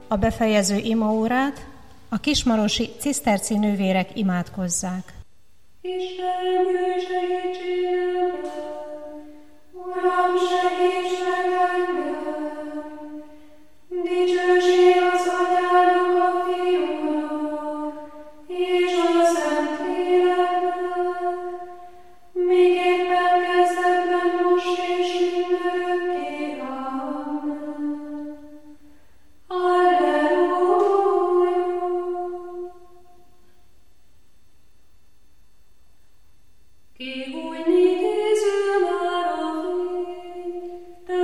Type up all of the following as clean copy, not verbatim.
a befejező imaórát a kismarosi ciszterci nővérek imádkozzák. Istenem, jöjj segítségemre! Uram, segíts meg engem! Dicsőség az Atyának, a Fiúnak, és a Szentléleknek, miképpen kezdetben, most és mindörökké. Amen. Alleluja! Kihújni készül már a fény, te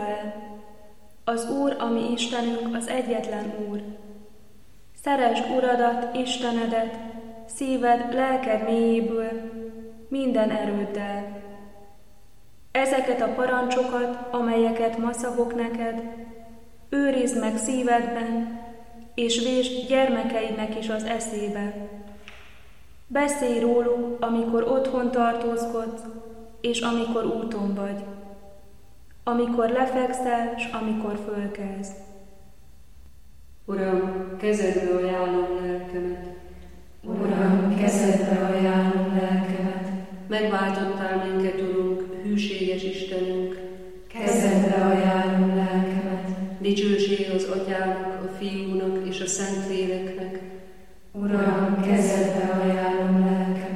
Izrael. Az Úr, a mi Istenünk, az egyetlen Úr. Szeresd Uradat, Istenedet, szíved, lelked mélyéből, minden erőddel. Ezeket a parancsokat, amelyeket ma szavok neked, őrizd meg szívedben, és vésd gyermekeidnek is az eszébe. Beszélj róluk, amikor otthon tartózkodsz, és amikor úton vagy, amikor lefekszel, s amikor fölkelsz. Uram, kezedbe ajánlom lelkemet. Uram, kezedbe ajánlom lelkemet. Megváltottál minket, Urunk, hűséges Istenünk. Kezedbe ajánlom lelkemet. Dicsőség az Atyának, a Fiúnak és a Szentléleknek. Uram, kezedbe ajánlom lelkemet.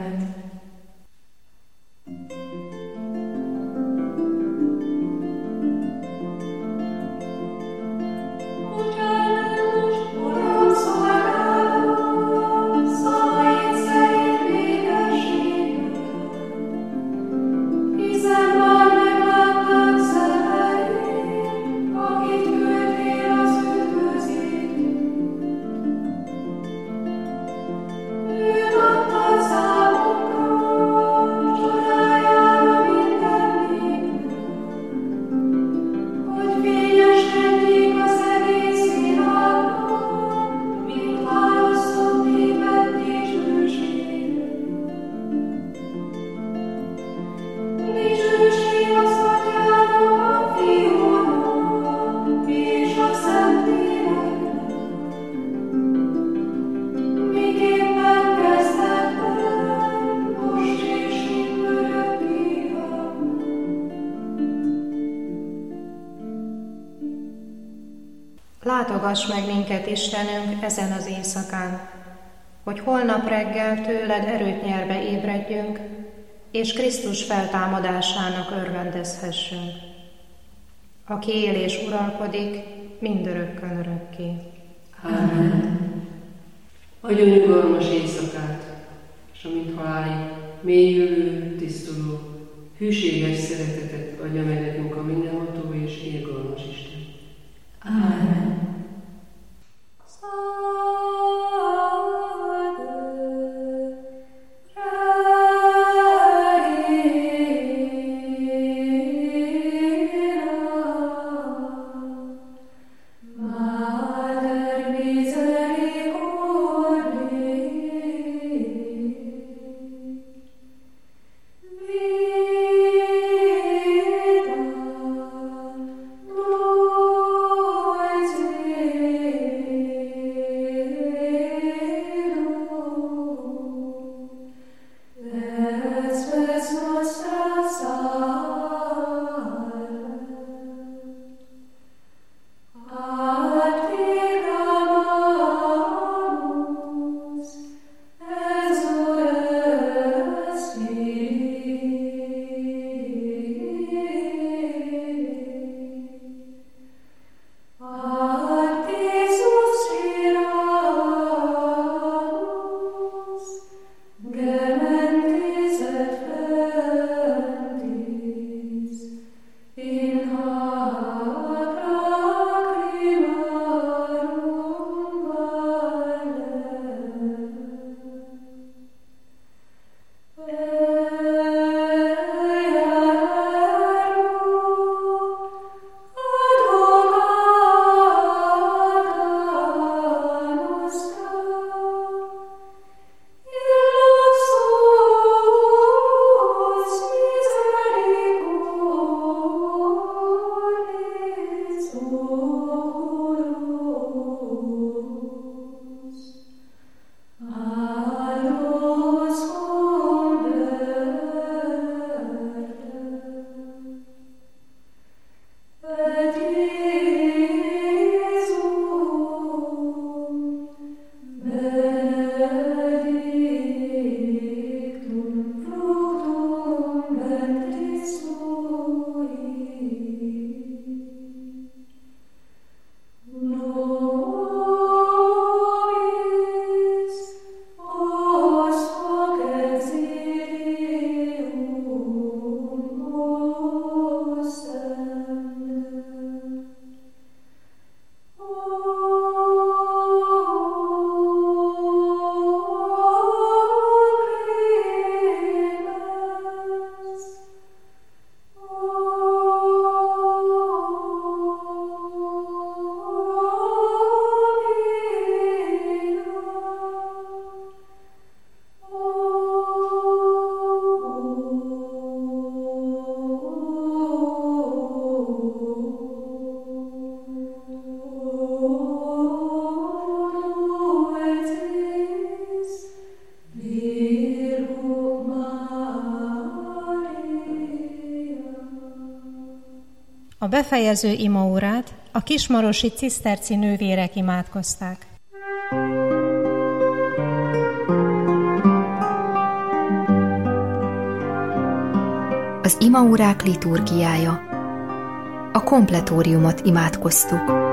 Látogass meg minket, Istenünk, ezen az éjszakán, hogy holnap reggel tőled erőt nyerve ébredjünk, és Krisztus feltámadásának örvendezhessünk, aki él és uralkodik mindörökkön örökké. Amen. Adjon nyugalmas éjszakát, és amint halálig mélyülő, tisztuló, hűséges szeretetet adja meg nekünk a mindenható és irgalmas Isten. Amen. A befejező imaórát a kismarosi ciszterci nővérek imádkozták. Az imaórák liturgiája. A kompletóriumot imádkoztuk.